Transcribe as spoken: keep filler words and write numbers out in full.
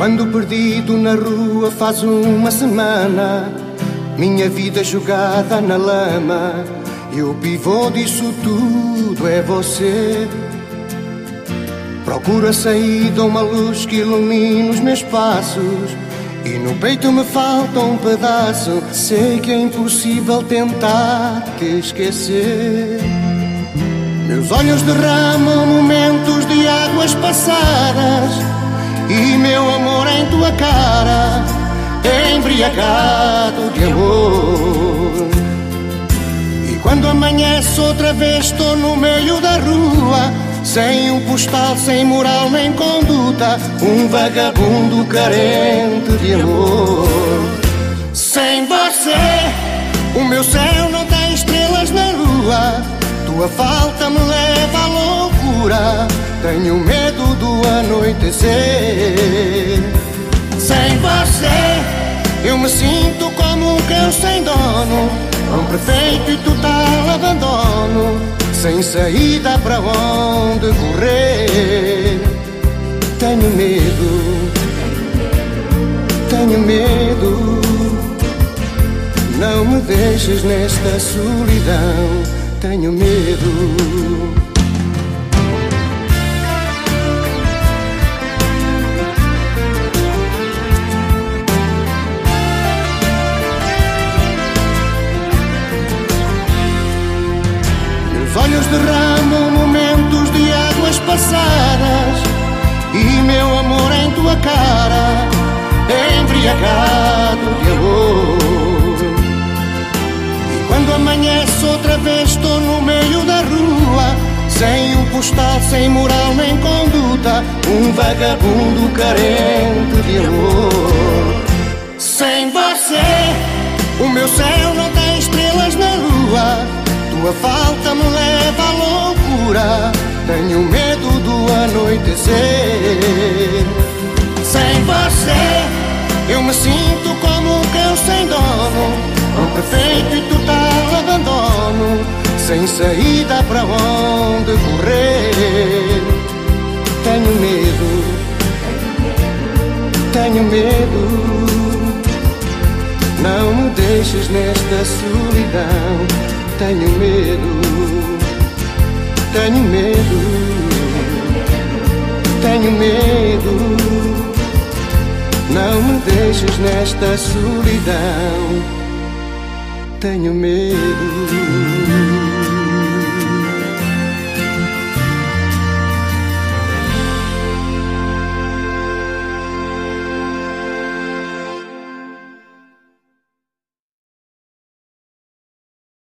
Ando perdido na rua faz uma semana, minha vida jogada na lama, e o pivô disso tudo é você. Procuro a saída, uma luz que ilumine os meus passos, e no peito me falta um pedaço. Sei que é impossível tentar te esquecer. Meus olhos derramam momentos de águas passadas, e meu amor em tua cara é embriagado de amor. E quando amanhece outra vez estou no meio da rua, sem um postal, sem moral nem conduta, um vagabundo carente de amor. Sem você o meu céu não tem estrelas na lua, tua falta me leva à loucura, tenho medo do anoitecer. Sem você eu me sinto como um cão sem dono, um perfeito e total abandono, sem saída para onde correr. Tenho medo, tenho medo, não me deixes nesta solidão, tenho medo. Meus olhos derramam momentos de águas passadas, e meu amor em tua cara é embriagado de amor. E quando amanhece outra vez estou no meio da rua, sem um postal, sem moral nem conduta, um vagabundo carente de amor. Sem você o meu céu não tem estrelas na lua, tua falta me leva à loucura, tenho medo do anoitecer. Sem você eu me sinto como um cão sem dono, um perfeito e total abandono, sem saída para onde correr. Tenho medo, tenho medo, não me deixes nesta solidão. Tenho medo, tenho medo, tenho medo, não me deixes nesta solidão. Tenho medo.